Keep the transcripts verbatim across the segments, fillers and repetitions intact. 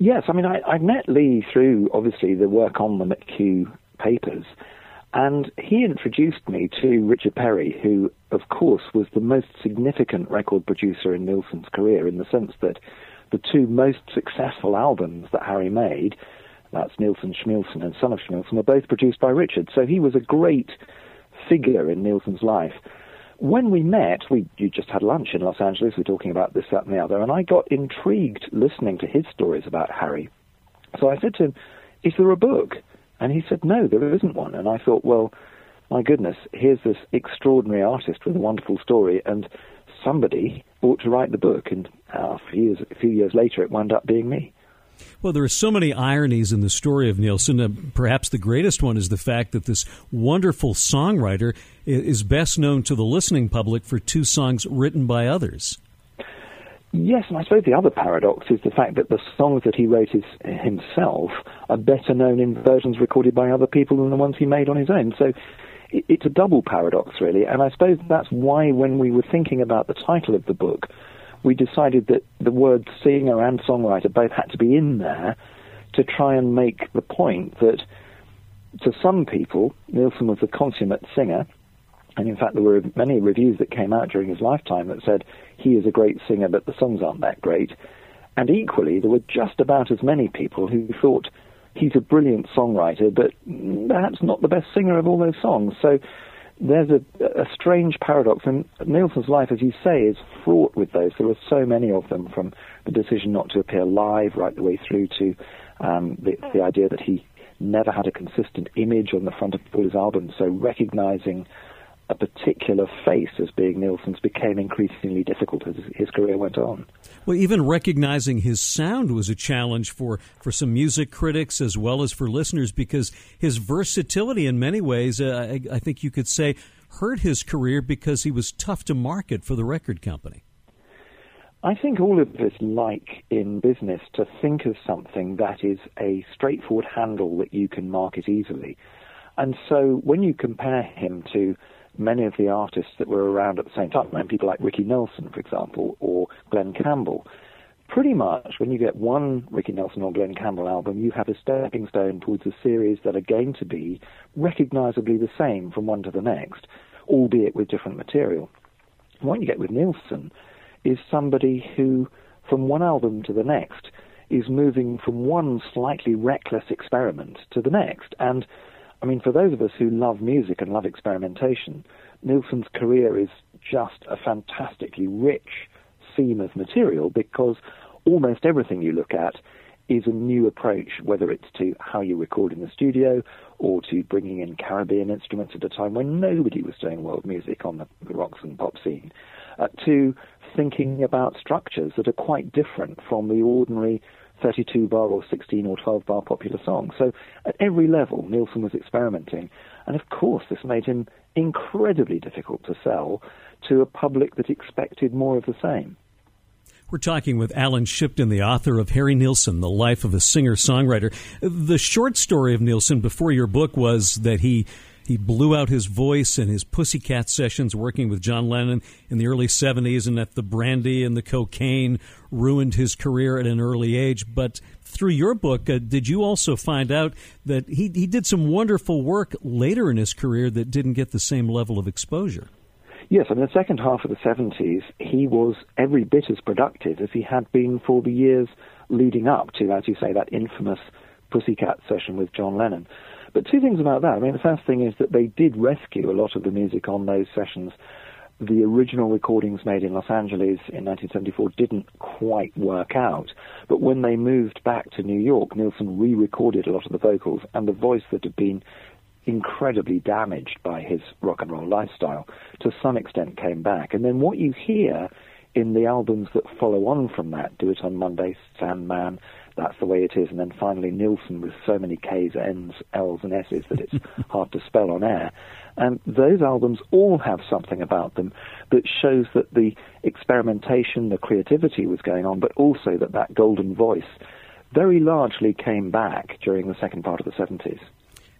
Yes, I mean, I, I met Lee through, obviously, the work on the McHugh papers, and he introduced me to Richard Perry, who, of course, was the most significant record producer in Nilsson's career, in the sense that the two most successful albums that Harry made, that's Nilsson Schmilsson and Son of Schmilsson, were both produced by Richard. So he was a great figure in Nilsson's life. When we met, we you just had lunch in Los Angeles, we were talking about this, that, and the other, and I got intrigued listening to his stories about Harry. So I said to him, is there a book? And he said, no, there isn't one. And I thought, well, my goodness, here's this extraordinary artist with a wonderful story, and somebody ought to write the book. And uh, a, few years, a few years later, it wound up being me. Well, there are so many ironies in the story of Nilsson. Uh, perhaps the greatest one is the fact that this wonderful songwriter is best known to the listening public for two songs written by others. Yes, and I suppose the other paradox is the fact that the songs that he wrote his, himself are better known in versions recorded by other people than the ones he made on his own. So it, it's a double paradox, really, and I suppose that's why when we were thinking about the title of the book, we decided that the words singer and songwriter both had to be in there to try and make the point that to some people, Nilsson was a consummate singer, and in fact there were many reviews that came out during his lifetime that said he is a great singer but the songs aren't that great. And equally, there were just about as many people who thought he's a brilliant songwriter but perhaps not the best singer of all those songs. So there's a, a strange paradox, and Nilsson's life, as you say, is fraught with those. There were so many of them, from the decision not to appear live right the way through to um, the, the idea that he never had a consistent image on the front of all his albums. So recognizing a particular face as being Nilsson's became increasingly difficult as his career went on. Well, even recognizing his sound was a challenge for, for some music critics as well as for listeners, because his versatility in many ways, uh, I, I think you could say, hurt his career because he was tough to market for the record company. I think all of us like in business to think of something that is a straightforward handle that you can market easily. And so when you compare him to many of the artists that were around at the same time, and people like Ricky Nelson, for example, or Glenn Campbell, pretty much when you get one Ricky Nelson or Glenn Campbell album, you have a stepping stone towards a series that are going to be recognizably the same from one to the next, albeit with different material. And what you get with Nilsson is somebody who, from one album to the next, is moving from one slightly reckless experiment to the next. And I mean, for those of us who love music and love experimentation, Nilsson's career is just a fantastically rich seam of material, because almost everything you look at is a new approach, whether it's to how you record in the studio or to bringing in Caribbean instruments at a time when nobody was doing world music on the rock and pop scene, uh, to thinking about structures that are quite different from the ordinary thirty-two bar or sixteen or twelve bar popular song. So at every level, Nilsson was experimenting. And of course, this made him incredibly difficult to sell to a public that expected more of the same. We're talking with Alan Shipton, the author of Harry Nilsson, The Life of a Singer-Songwriter. The short story of Nilsson before your book was that he He blew out his voice in his Pussycat sessions working with John Lennon in the early seventies, and that the brandy and the cocaine ruined his career at an early age. But through your book, uh, did you also find out that he, he did some wonderful work later in his career that didn't get the same level of exposure? Yes, in the second half of the seventies, he was every bit as productive as he had been for the years leading up to, as you say, that infamous Pussycat session with John Lennon. But two things about that. I mean, the first thing is that they did rescue a lot of the music on those sessions. The original recordings made in Los Angeles in nineteen seventy-four didn't quite work out. But when they moved back to New York, Nilsson re-recorded a lot of the vocals, and the voice that had been incredibly damaged by his rock and roll lifestyle to some extent came back. And then what you hear in the albums that follow on from that, Do It on Monday, Sandman, That's the Way It Is, and then finally Nilsson with so many K's, N's, L's, and S's that it's hard to spell on air. And those albums all have something about them that shows that the experimentation, the creativity was going on, but also that that golden voice very largely came back during the second part of the seventies.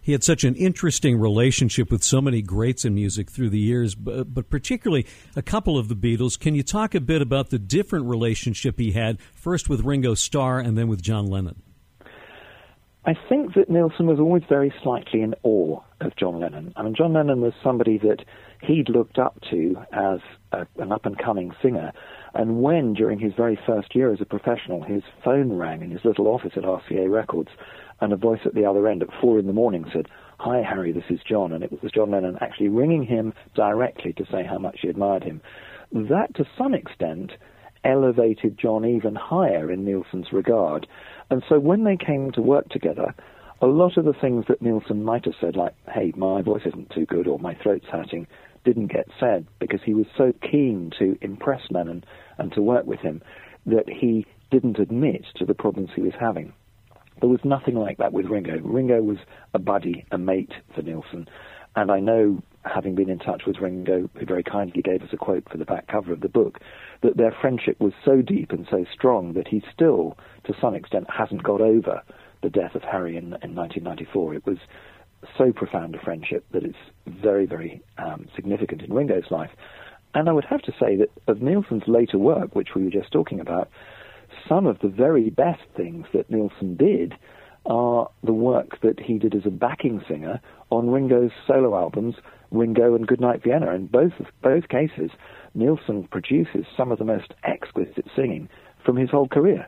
he had such an interesting relationship with so many greats in music through the years, but, but particularly a couple of the Beatles. Can you talk a bit about the different relationship he had, first with Ringo Starr and then with John Lennon? I think that Nilsson was always very slightly in awe of John Lennon. I mean, John Lennon was somebody that he'd looked up to as a, an up-and-coming singer. And when, during his very first year as a professional, his phone rang in his little office at R C A Records, and a voice at the other end at four in the morning said, "Hi, Harry, this is John," and it was John Lennon actually ringing him directly to say how much he admired him. That, to some extent, elevated John even higher in Nilsson's regard. And so when they came to work together, a lot of the things that Nilsson might have said, like, "Hey, my voice isn't too good," or "My throat's hurting," didn't get said because he was so keen to impress Lennon and to work with him that he didn't admit to the problems he was having. There was nothing like that with Ringo. Ringo was a buddy, a mate for Nilsson. And I know, having been in touch with Ringo, who very kindly gave us a quote for the back cover of the book, that their friendship was so deep and so strong that he still, to some extent, hasn't got over the death of Harry in, in nineteen ninety-four. It was so profound a friendship that it's very, very um, significant in Ringo's life. And I would have to say that of Nilsson's later work, which we were just talking about, some of the very best things that Nilsson did are the work that he did as a backing singer on Ringo's solo albums, Ringo and Goodnight Vienna. In both both cases, Nilsson produces some of the most exquisite singing from his whole career.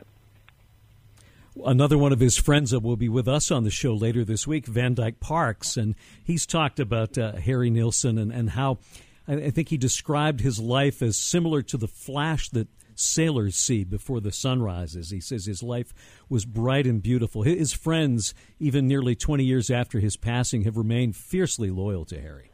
Another one of his friends that will be with us on the show later this week, Van Dyke Parks, and he's talked about uh, Harry Nilsson and, and how I think he described his life as similar to the flash that sailors see before the sun rises. He says his life was bright and beautiful. His friends, even nearly twenty years after his passing, have remained fiercely loyal to Harry.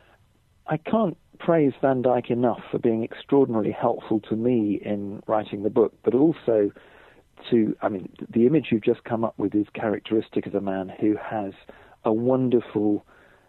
I can't praise Van Dyke enough for being extraordinarily helpful to me in writing the book, but also to, I mean, the image you've just come up with is characteristic of a man who has a wonderful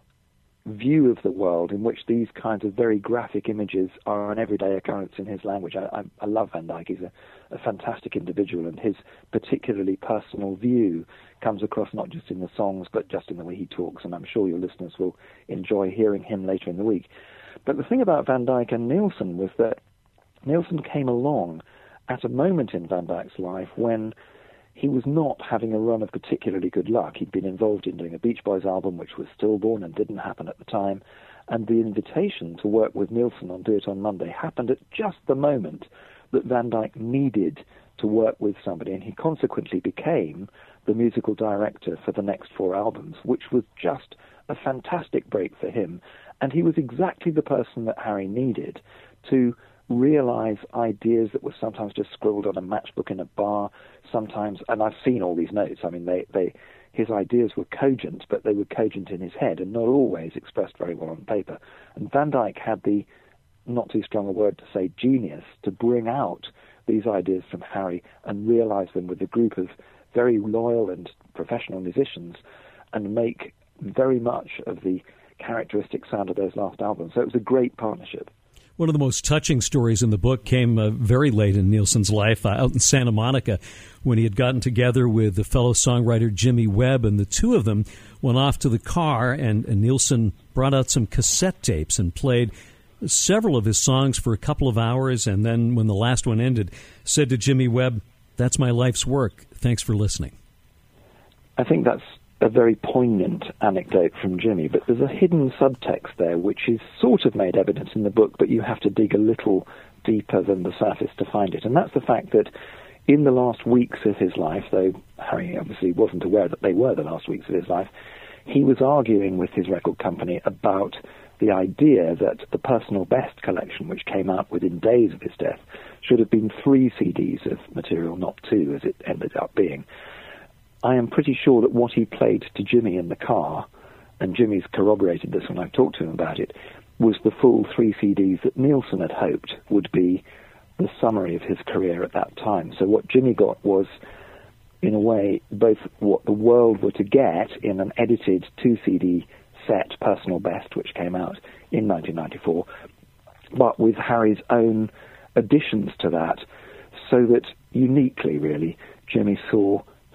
view of the world in which these kinds of very graphic images are an everyday occurrence in his language. I, I, I love Van Dyke. He's a, a fantastic individual, and his particularly personal view comes across not just in the songs, but just in the way he talks, and I'm sure your listeners will enjoy hearing him later in the week. But the thing about Van Dyke and Nilsson was that Nilsson came along at a moment in Van Dyke's life when he was not having a run of particularly good luck. He'd been involved in doing a Beach Boys album, which was stillborn and didn't happen at the time. And the invitation to work with Nilsson on Do It On Monday happened at just the moment that Van Dyke needed to work with somebody. And he consequently became the musical director for the next four albums, which was just a fantastic break for him. And he was exactly the person that Harry needed to realize ideas that were sometimes just scribbled on a matchbook in a bar, sometimes, and I've seen all these notes, I mean, they, they, his ideas were cogent, but they were cogent in his head and not always expressed very well on paper. And Van Dyke had the, not too strong a word to say, genius to bring out these ideas from Harry and realize them with a group of very loyal and professional musicians and make very much of the characteristic sound of those last albums. So it was a great partnership. One of the most touching stories in the book came uh, very late in Nilsson's life, uh, out in Santa Monica, when he had gotten together with the fellow songwriter Jimmy Webb, and the two of them went off to the car, and, and Nilsson brought out some cassette tapes and played several of his songs for a couple of hours, and then when the last one ended, said to Jimmy Webb, "That's my life's work. Thanks for listening." I think that's a very poignant anecdote from Jimmy, but there's a hidden subtext there which is sort of made evident in the book, but you have to dig a little deeper than the surface to find it. And that's the fact that in the last weeks of his life, though Harry obviously wasn't aware that they were the last weeks of his life, he was arguing with his record company about the idea that the Personal Best collection, which came out within days of his death, should have been three C Ds of material, not two, as it ended up being. I am pretty sure that what he played to Jimmy in the car, and Jimmy's corroborated this when I've talked to him about it, was the full three C Ds that Nilsson had hoped would be the summary of his career at that time. So what Jimmy got was, in a way, both what the world were to get in an edited two C D set, Personal Best, which came out in nineteen ninety-four, but with Harry's own additions to that, so that uniquely, really, Jimmy saw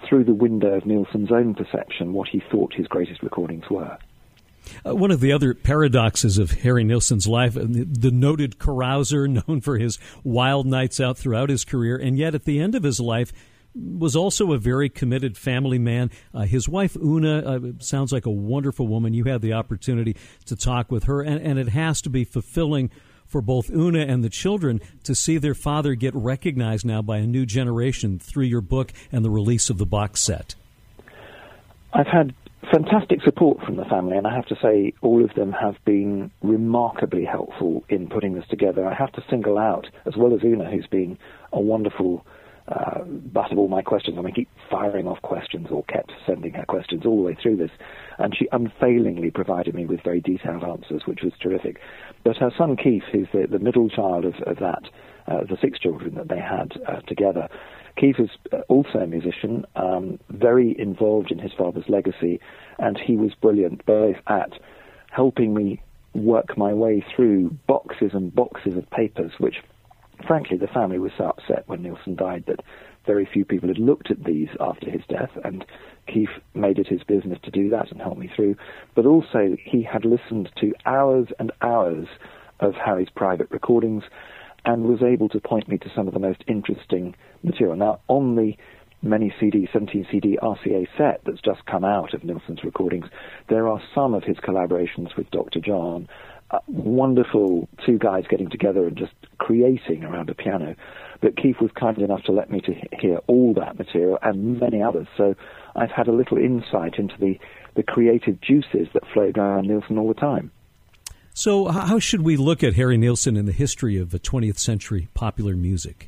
through the window of Nilsson's own perception, what he thought his greatest recordings were. Uh, one of the other paradoxes of Harry Nilsson's life, the, the noted carouser known for his wild nights out throughout his career, and yet at the end of his life was also a very committed family man. Uh, his wife, Una, uh, sounds like a wonderful woman. You had the opportunity to talk with her, and, and it has to be fulfilling for both Una and the children to see their father get recognized now by a new generation through your book and the release of the box set. I've had fantastic support from the family, and I have to say all of them have been remarkably helpful in putting this together. I have to single out, as well as Una, who's been a wonderful uh, butt of all my questions. I mean, keep firing off questions, or kept sending her questions all the way through this, and she unfailingly provided me with very detailed answers, which was terrific. But her son Keith, who's the, the middle child of, of that, uh, the six children that they had uh, together, Keith is also a musician, um, very involved in his father's legacy, and he was brilliant both at helping me work my way through boxes and boxes of papers, which, frankly, the family was so upset when Nilsson died that very few people had looked at these after his death, and Keith made it his business to do that and help me through. But also, he had listened to hours and hours of Harry's private recordings and was able to point me to some of the most interesting material. Now, on the many C D, seventeen C D R C A set that's just come out of Nilsson's recordings, there are some of his collaborations with Doctor John, uh, wonderful two guys getting together and just creating around a piano. But Keith was kind enough to let me to hear all that material and many others, so I've had a little insight into the, the creative juices that flowed around Nilsson all the time. So how should we look at Harry Nilsson in the history of the twentieth century popular music?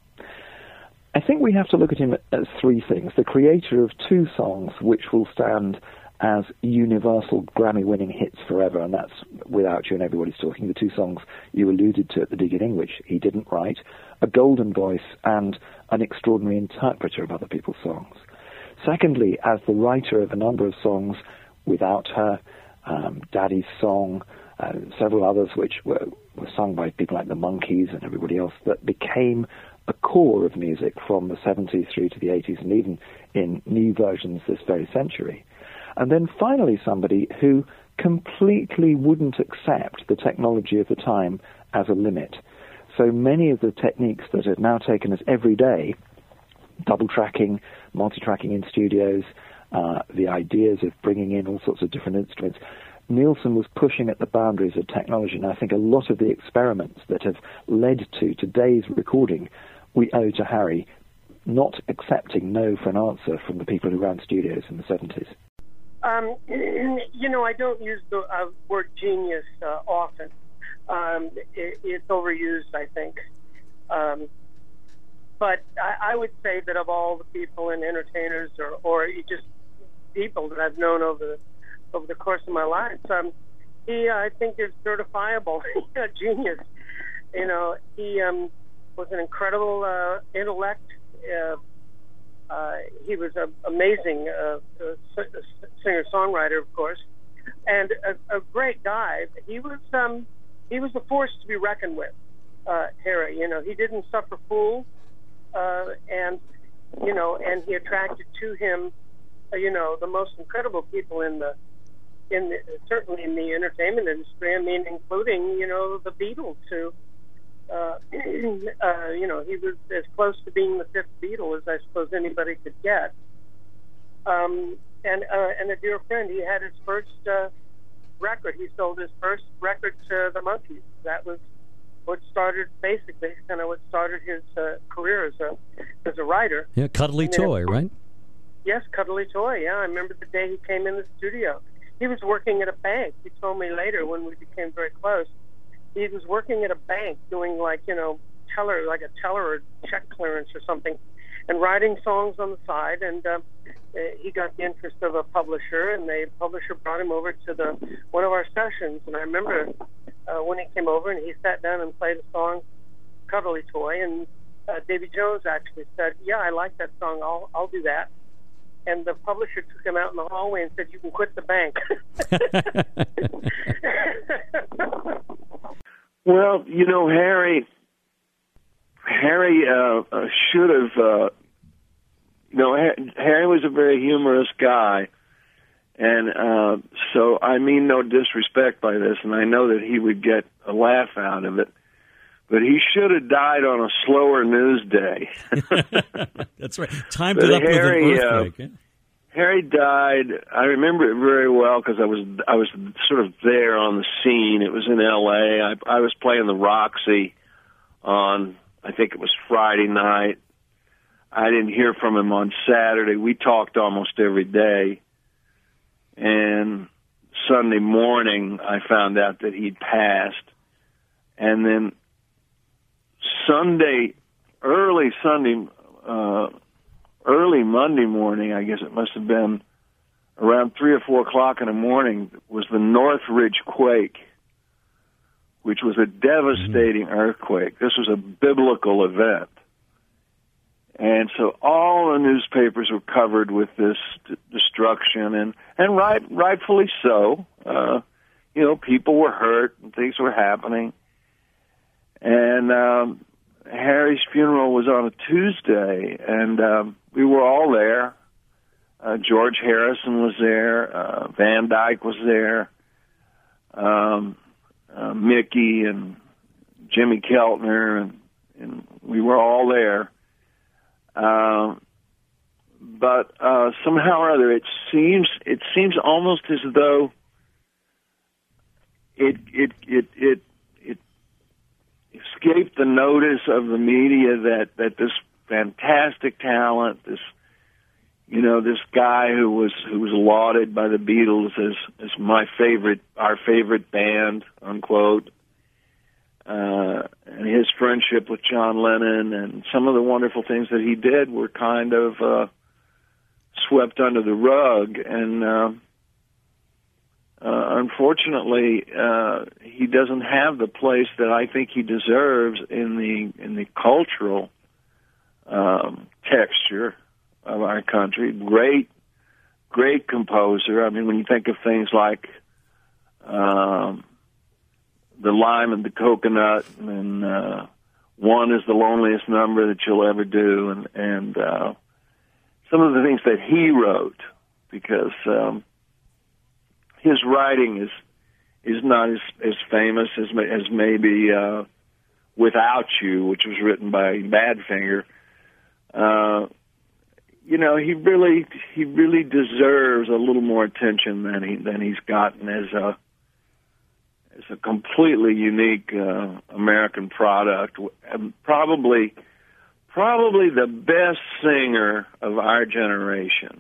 I think we have to look at him as three things. The creator of two songs which will stand as universal Grammy-winning hits forever, and that's Without You and Everybody's Talking, the two songs you alluded to at the beginning, which he didn't write, a golden voice, and an extraordinary interpreter of other people's songs. Secondly, as the writer of a number of songs, Without Her, um, Daddy's Song, uh, several others which were, were sung by people like the Monkees and everybody else, that became a core of music from the seventies through to the eighties, and even in new versions this very century. And then finally somebody who completely wouldn't accept the technology of the time as a limit. So many of the techniques that are now taken as everyday, double tracking, multi-tracking in studios, uh, the ideas of bringing in all sorts of different instruments, Nilsson was pushing at the boundaries of technology, and I think a lot of the experiments that have led to today's recording we owe to Harry not accepting no for an answer from the people who ran studios in the seventies. Um, you know, I don't use the uh, word genius uh, often. Um, it, it's overused, I think. Um, but I, I would say that of all the people and entertainers, or, or just people that I've known over the over the course of my life, um, he, I think, is certifiable a genius. You know, he um, was an incredible uh, intellect. Uh, uh, he was an amazing uh, singer-songwriter, of course, and a, a great guy. He was um, he was a force to be reckoned with, uh, Harry. You know, he didn't suffer fools, uh, and you know, and he attracted to him, uh, you know, the most incredible people in the in the, certainly in the entertainment industry. I mean, including you know the Beatles, who. Uh, uh, you know, he was as close to being the fifth Beatle as I suppose anybody could get. Um, and uh, and a dear friend, he had his first uh, record. He sold his first record to the Monkees. That was what started, basically, kind of what started his uh, career as a as a writer. Yeah, Cuddly Toy, right? Yes, Cuddly Toy. Yeah, I remember the day he came in the studio. He was working at a bank. He told me later when we became very close. He was working at a bank doing like, you know, teller, like a teller or check clearance or something, and writing songs on the side. And uh, he got the interest of a publisher, and the publisher brought him over to the one of our sessions. And I remember uh, when he came over and he sat down and played a song, Cuddly Toy, and uh, Davy Jones actually said, yeah, I like that song, I'll, I'll do that. And the publisher took him out in the hallway and said, you can quit the bank. Well, you know, Harry, Harry uh, uh, should have uh, you know, Harry was a very humorous guy. And uh, so I mean no disrespect by this, and I know that he would get a laugh out of it. But he should have died on a slower news day. That's right. Timed it up Harry, with an earthquake. Uh, yeah. Harry died. I remember it very well because I was I was sort of there on the scene. It was in L A. I, I was playing the Roxy on, I think it was Friday night. I didn't hear from him on Saturday. We talked almost every day. And Sunday morning, I found out that he'd passed. And then Sunday, early Sunday, uh, early Monday morning, I guess it must have been around three or four o'clock in the morning, was the Northridge quake, which was a devastating mm-hmm. earthquake. This was a biblical event. And so all the newspapers were covered with this d- destruction, and, and right, rightfully so. Uh, you know, people were hurt and things were happening. And um, Harry's funeral was on a Tuesday, and um, we were all there. Uh, George Harrison was there. Uh, Van Dyke was there. Um, uh, Mickey and Jimmy Keltner, and, and we were all there. Uh, but uh, somehow or other, it seems it seems almost as though it it it it it escaped the notice of the media that, that this fantastic talent, this you know this guy who was who was lauded by the Beatles as as my favorite, our favorite band, unquote. Uh, and his friendship with John Lennon and some of the wonderful things that he did were kind of uh, swept under the rug. And uh, uh, unfortunately, uh, he doesn't have the place that I think he deserves in the in the cultural um, texture of our country. Great, great composer. I mean, when you think of things like Um, The Lime and the Coconut, and uh, One is the Loneliest Number That You'll Ever Do, and, and uh, some of the things that he wrote, because um, his writing is is not as, as famous as, as maybe uh, Without You, which was written by Badfinger. Uh, you know, he really he really deserves a little more attention than he than he's gotten as a It's a completely unique uh, American product, and probably, probably the best singer of our generation.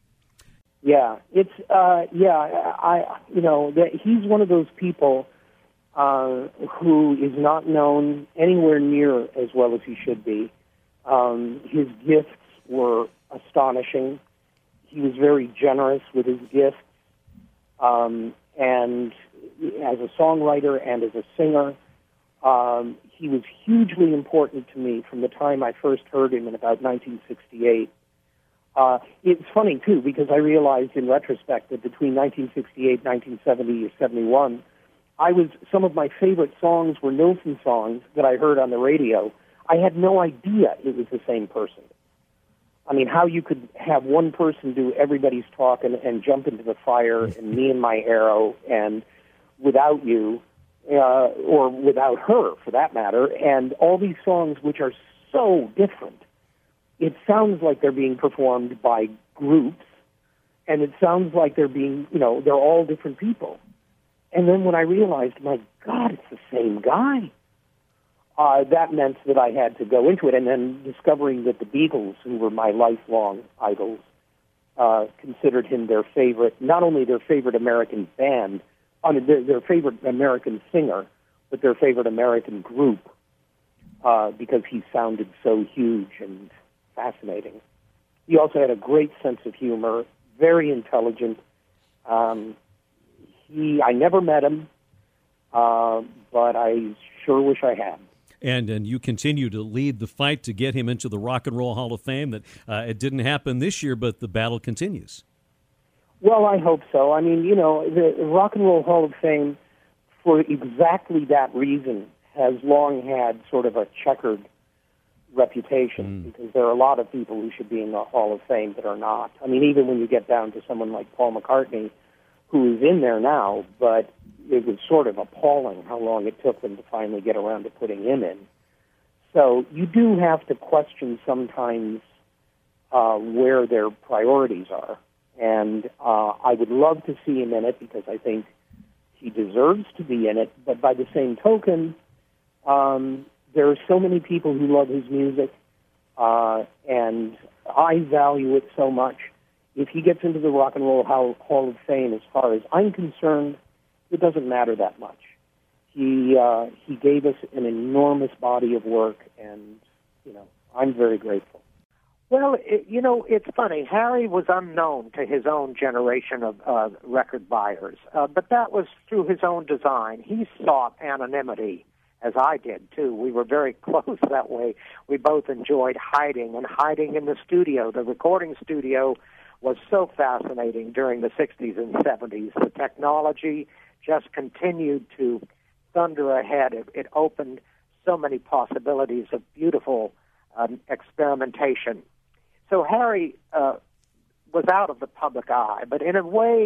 Yeah, it's uh, yeah. I you know that he's one of those people uh, who is not known anywhere near as well as he should be. Um, his gifts were astonishing. He was very generous with his gifts, um, and as a songwriter and as a singer, um, he was hugely important to me from the time I first heard him in about nineteen sixty-eight. Uh, it's funny, too, because I realized in retrospect that between nineteen sixty-eight, nineteen seventy, or seventy-one, I was, some of my favorite songs were Nilsson songs that I heard on the radio. I had no idea it was the same person. I mean, how you could have one person do Everybody's Talking and Jump into the Fire and Me and My Arrow and Without You, uh, or Without Her, for that matter, and all these songs which are so different. It sounds like they're being performed by groups, and it sounds like they're being, you know, they're all different people. And then when I realized, my God, it's the same guy, uh, that meant that I had to go into it. And then discovering that the Beatles, who were my lifelong idols, uh, considered him their favorite, not only their favorite American band, I mean, their, their favorite American singer, but their favorite American group, uh, because he sounded so huge and fascinating. He also had a great sense of humor, very intelligent. Um, he, I never met him, uh, but I sure wish I had. And and you continue to lead the fight to get him into the Rock and Roll Hall of Fame. That uh, it didn't happen this year, but the battle continues. Well, I hope so. I mean, you know, the Rock and Roll Hall of Fame, for exactly that reason, has long had sort of a checkered reputation, mm. because there are a lot of people who should be in the Hall of Fame that are not. I mean, even when you get down to someone like Paul McCartney, who is in there now, but it was sort of appalling how long it took them to finally get around to putting him in. So you do have to question sometimes uh, where their priorities are. And uh, I would love to see him in it because I think he deserves to be in it. But by the same token, um, there are so many people who love his music, uh, and I value it so much. If he gets into the Rock and Roll Hall of Fame, as far as I'm concerned, it doesn't matter that much. He uh, he gave us an enormous body of work, and you know I'm very grateful. Well, it, you know, it's funny. Harry was unknown to his own generation of uh, record buyers, uh, but that was through his own design. He sought anonymity, as I did, too. We were very close that way. We both enjoyed hiding and hiding in the studio. The recording studio was so fascinating during the sixties and seventies. The technology just continued to thunder ahead. It, it opened so many possibilities of beautiful um, experimentation. So Harry uh, was out of the public eye, but in a way,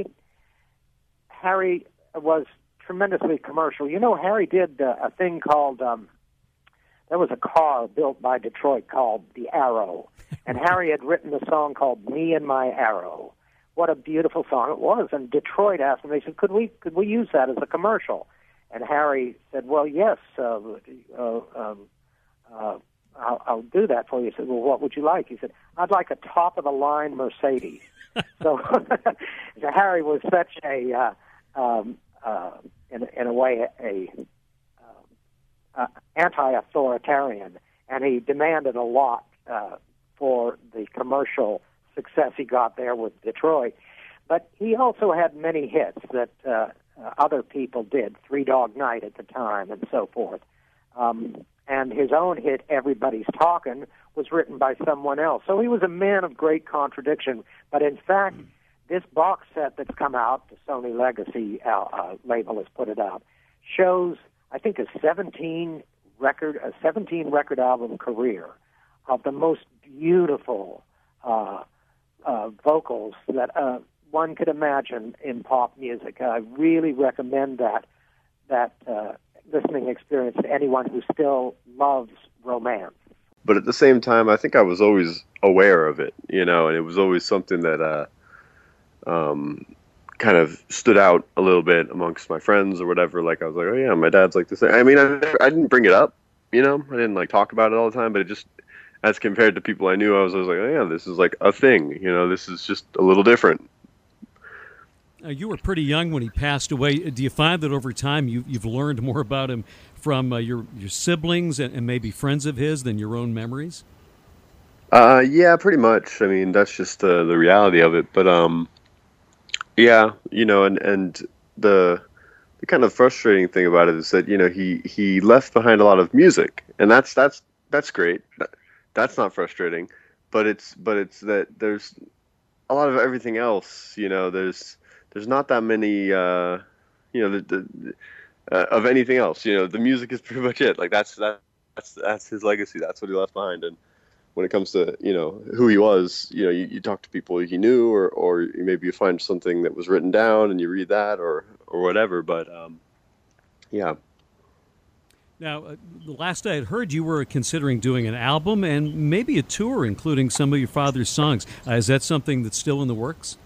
Harry was tremendously commercial. You know, Harry did uh, a thing called, um, there was a car built by Detroit called the Arrow, and Harry had written a song called Me and My Arrow. What a beautiful song it was. And Detroit asked him, they said, could we could we use that as a commercial? And Harry said, well, yes, uh, uh, um, uh, I'll, I'll do that for you. He said, well, what would you like? He said, I'd like a top-of-the-line Mercedes. so, so Harry was such a, uh, um, uh, in, in a way, a, uh, uh, anti-authoritarian, and he demanded a lot uh, for the commercial success he got there with Detroit. But he also had many hits that uh, uh, other people did, Three Dog Night at the time and so forth. Um, and his own hit, Everybody's Talkin', was written by someone else. So he was a man of great contradiction. But in fact, this box set that's come out, the Sony Legacy uh, uh, label has put it out, shows, I think, a seventeen record, a seventeen record album career of the most beautiful uh, uh, vocals that uh, one could imagine in pop music. I really recommend that that uh, listening experience to anyone who still loves romance. But at the same time, I think I was always aware of it, you know, and it was always something that uh, um, kind of stood out a little bit amongst my friends or whatever. Like, I was like, oh, yeah, my dad's like this. I mean, I, never, I didn't bring it up, you know, I didn't, like, talk about it all the time, but it just, as compared to people I knew, I was always like, oh, yeah, this is, like, a thing, you know, this is just a little different. Uh, you were pretty young when he passed away. Do you find that over time you, you've learned more about him from uh, your, your siblings and, and maybe friends of his than your own memories? Uh, yeah, pretty much. I mean, that's just uh, the reality of it. But, um, yeah, you know, and, and the the kind of frustrating thing about it is that, you know, he, he left behind a lot of music, and that's that's that's great. That's not frustrating, but it's but it's that there's a lot of everything else. You know, there's there's not that many, uh, you know, the, the uh, of anything else. You know, the music is pretty much it. Like that's that, that's that's his legacy. That's what he left behind. And when it comes to, you know, who he was, you know, you, you talk to people he knew, or or maybe you find something that was written down and you read that, or or whatever. But um, yeah. Now, uh, the last I had heard, you were considering doing an album and maybe a tour, including some of your father's songs. Uh, is that something that's still in the works?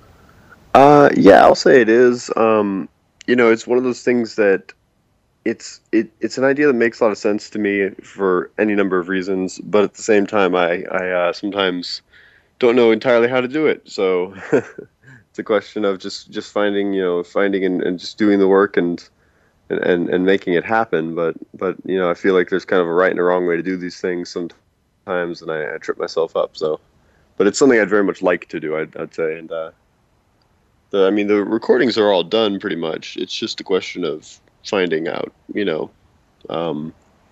Uh, yeah, I'll say it is. Um, you know, it's one of those things that it's it, it's an idea that makes a lot of sense to me for any number of reasons, but at the same time, I, I uh, sometimes don't know entirely how to do it. So it's a question of just, just finding, you know, finding and, and just doing the work and, and, and, and making it happen. But, but, you know, I feel like there's kind of a right and a wrong way to do these things sometimes, and I, I trip myself up. So, but it's something I'd very much like to do, I'd, I'd say. And, uh, the, I mean, the recordings are all done pretty much. It's just a question of finding out, you know, um,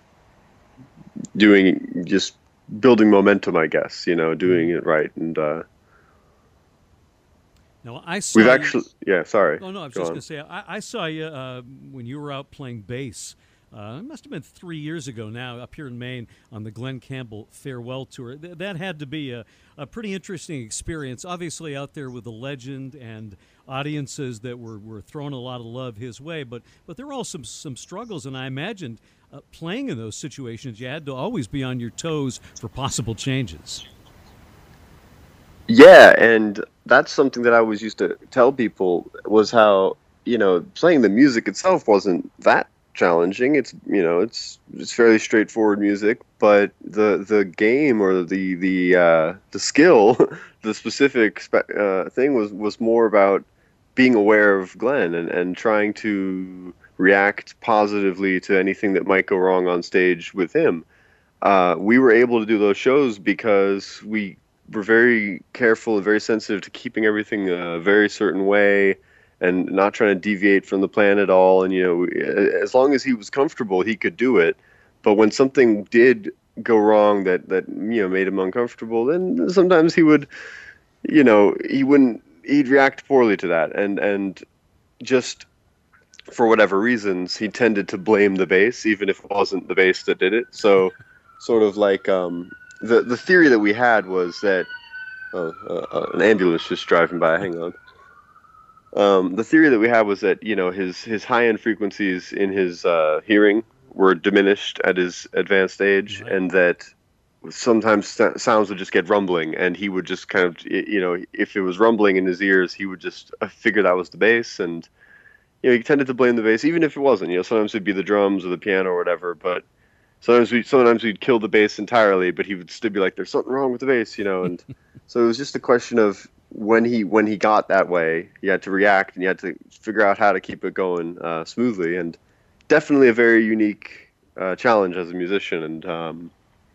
doing, just building momentum, I guess, you know, doing it right. And, uh, now, I saw we've you, actually, yeah, sorry. Oh, no, I was Go just on. going to say, I, I saw you uh, when you were out playing bass Uh, it must have been three years ago now, up here in Maine on the Glen Campbell Farewell Tour. Th- that had to be a, a pretty interesting experience. Obviously out there with the legend and audiences that were, were throwing a lot of love his way, but but there were also some, some struggles, and I imagined uh, playing in those situations, you had to always be on your toes for possible changes. Yeah, and that's something that I always used to tell people was how, you know, playing the music itself wasn't that challenging. It's, you know, it's it's fairly straightforward music, but the the game or the the uh, the skill, the specific spe- uh, thing was was more about being aware of Glenn and, and trying to react positively to anything that might go wrong on stage with him. Uh, we were able to do those shows because we were very careful and very sensitive to keeping everything a very certain way and not trying to deviate from the plan at all. And, you know, as long as he was comfortable, he could do it. But when something did go wrong that, that, you know, made him uncomfortable, then sometimes he would, you know, he wouldn't, he'd react poorly to that. And, and just for whatever reasons, he tended to blame the bass, even if it wasn't the bass that did it. So sort of like, um, the, the theory that we had was that, oh, uh, an ambulance just driving by, hang on. Um, the theory that we had was that, you know, his, his high-end frequencies in his uh, hearing were diminished at his advanced age, right. And that sometimes st- sounds would just get rumbling, and he would just kind of, you know, if it was rumbling in his ears, he would just figure that was the bass, and, you know, he tended to blame the bass, even if it wasn't. You know, sometimes it'd be the drums or the piano or whatever, but sometimes we sometimes we'd kill the bass entirely, but he would still be like, "There's something wrong with the bass," you know, and so it was just a question of when he when he got that way, you had to react and you had to figure out how to keep it going uh, smoothly, and definitely a very unique uh, challenge as a musician, and um,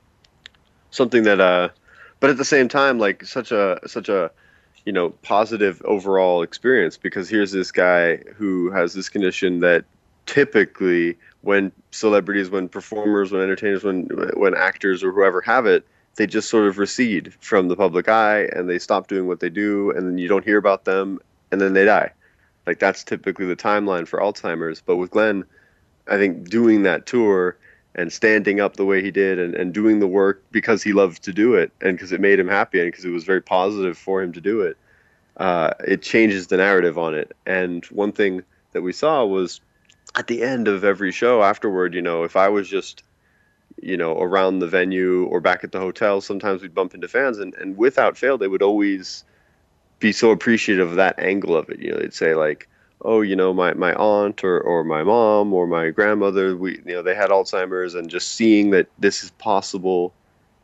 something that, uh, but at the same time, like such a such a you know positive overall experience, because here's this guy who has this condition that typically when celebrities, when performers, when entertainers, when when actors or whoever have it, they just sort of recede from the public eye and they stop doing what they do, and then you don't hear about them, and then they die. Like that's typically the timeline for Alzheimer's. But with Glenn, I think doing that tour and standing up the way he did and, and doing the work because he loved to do it and because it made him happy and because it was very positive for him to do it, uh, it changes the narrative on it. And one thing that we saw was at the end of every show afterward, you know, if I was just, you know, around the venue or back at the hotel, sometimes we'd bump into fans, and, and without fail, they would always be so appreciative of that angle of it. You know, they'd say like, oh, you know, my, my aunt or, or my mom or my grandmother, we, you know, they had Alzheimer's, and just seeing that this is possible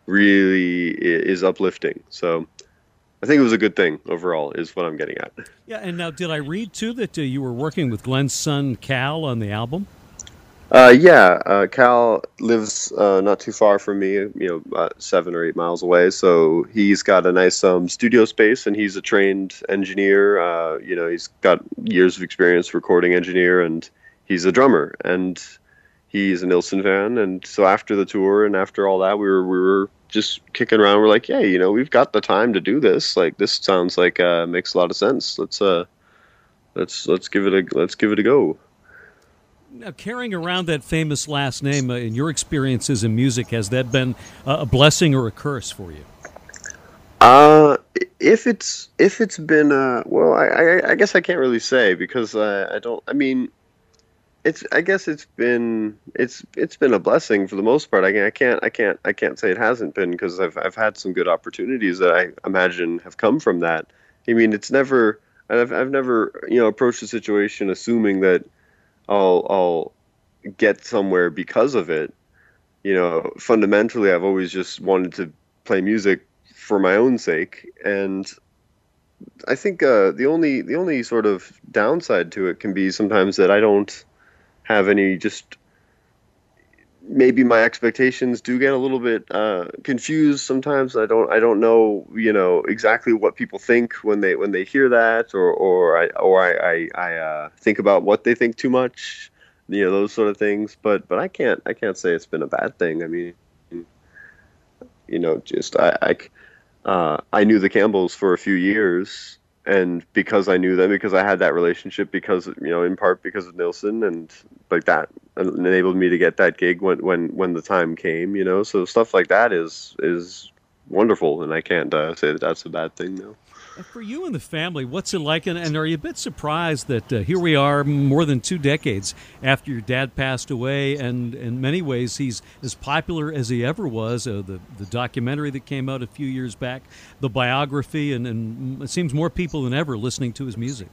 really is uplifting. So I think it was a good thing overall is what I'm getting at. Yeah. And now, did I read too that uh, you were working with Glenn's son, Cal, on the album? Uh, yeah, uh, Cal lives uh, not too far from me, you know, about seven or eight miles away. So he's got a nice um, studio space, and he's a trained engineer. Uh, you know, he's got years of experience recording engineer, and he's a drummer, and he's a Nilsson fan. And so after the tour and after all that, we were we were just kicking around. We're like, yeah, you know, we've got the time to do this. Like, this sounds like uh, makes a lot of sense. Let's uh, let's let's give it a let's give it a go. Now, carrying around that famous last name, uh, in your experiences in music, has that been uh, a blessing or a curse for you? Uh, if it's if it's been uh, well, I, I I guess I can't really say, because uh, I don't. I mean, it's I guess it's been it's it's been a blessing for the most part. I, I can't I can't I can't say it hasn't been, because I've I've had some good opportunities that I imagine have come from that. I mean, it's never I've I've never you know approached a situation assuming that I'll I'll get somewhere because of it. You know, fundamentally, I've always just wanted to play music for my own sake, and I think uh, the only the only sort of downside to it can be sometimes that I don't have any just maybe my expectations do get a little bit uh, confused sometimes. I don't I don't know you know exactly what people think when they when they hear that, or or I or I I, I uh, think about what they think too much, you know, those sort of things. But but I can't I can't say it's been a bad thing. I mean, you know, just I I, uh, I knew the Campbells for a few years, and because I knew them, because I had that relationship, because, you know, in part because of Nilsson, and like that enabled me to get that gig when when when the time came, you know. So stuff like that is is wonderful, and I can't uh, say that that's a bad thing, no. For you and the family, what's it like, and, and are you a bit surprised that uh, here we are more than two decades after your dad passed away, and in many ways he's as popular as he ever was, uh, the, the documentary that came out a few years back, the biography, and, and it seems more people than ever listening to his music.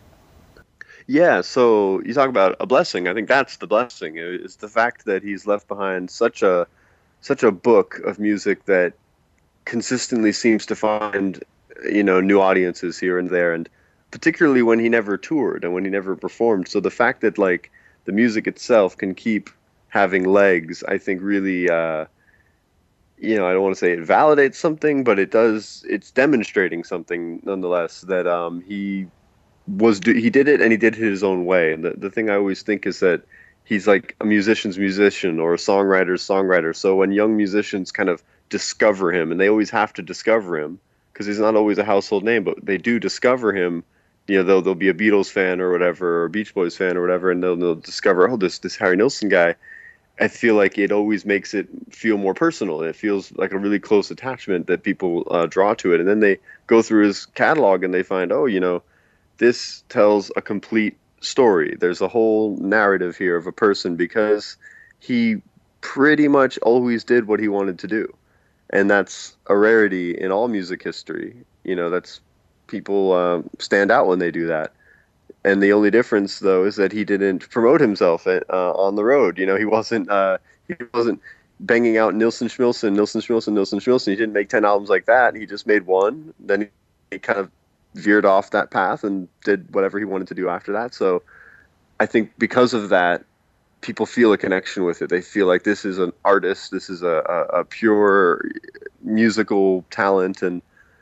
Yeah, so you talk about a blessing. I think that's the blessing, is the fact that he's left behind such a such a book of music that consistently seems to find, you know, new audiences here and there, and particularly when he never toured and when he never performed. So the fact that like the music itself can keep having legs, I think really, uh, you know, I don't want to say it validates something, but it does. It's demonstrating something nonetheless, that um, he was he did it and he did it his own way. And the the thing I always think is that he's like a musician's musician or a songwriter's songwriter. So when young musicians kind of discover him, and they always have to discover him, because he's not always a household name, but they do discover him. You know, they'll, they'll be a Beatles fan or whatever, or Beach Boys fan or whatever, and they'll, they'll discover, oh, this this Harry Nilsson guy. I feel like it always makes it feel more personal. It feels like a really close attachment that people uh, draw to it. And then they go through his catalog and they find, oh, you know, this tells a complete story. There's a whole narrative here of a person, because he pretty much always did what he wanted to do. And that's a rarity in all music history. You know, that's people uh, stand out when they do that. And the only difference, though, is that he didn't promote himself uh, on the road. You know, he wasn't uh, he wasn't banging out Nilsson Schmilsson, Nilsson Schmilsson, Nilsson Schmilsson. He didn't make ten albums like that. He just made one. Then he, he kind of veered off that path and did whatever he wanted to do after that. So I think because of that, people feel a connection with it. They feel like this is an artist, this is a, a, a pure musical talent, and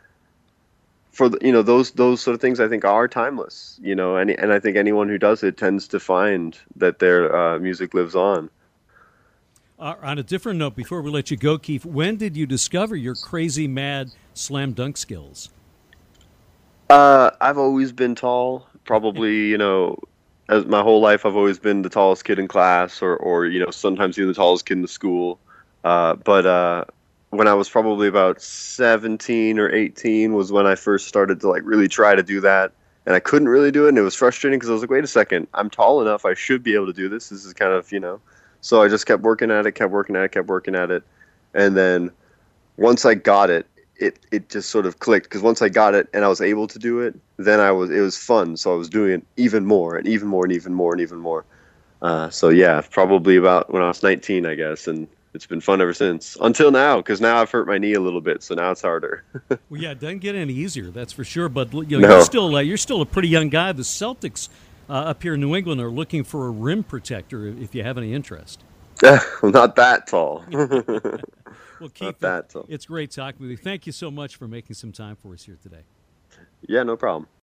for the, you know, those those sort of things I think are timeless. You know, and and I think anyone who does it tends to find that their uh, music lives on. Uh, on a different note, before we let you go, Keith, when did you discover your crazy mad slam dunk skills? Uh, I've always been tall. Probably, you know. As my whole life, I've always been the tallest kid in class, or, or you know, sometimes even the tallest kid in the school. Uh, but uh, when I was probably about seventeen or eighteen was when I first started to like really try to do that, and I couldn't really do it, and it was frustrating because I was like, wait a second, I'm tall enough, I should be able to do this. This is kind of, you know, so I just kept working at it, kept working at it, kept working at it, and then once I got it, it it just sort of clicked, because once I got it and I was able to do it, then I was it was fun, so I was doing it even more and even more and even more and even more. Uh, so yeah, probably about when I was nineteen, I guess, and it's been fun ever since, until now, because now I've hurt my knee a little bit, so now it's harder. Well, yeah, it doesn't get any easier, that's for sure. But you know, no. you're still uh, you're still a pretty young guy. The Celtics uh, up here in New England are looking for a rim protector if you have any interest. I'm not that tall. Well, Keith, that, it's great talking with you. Thank you so much for making some time for us here today. Yeah, no problem.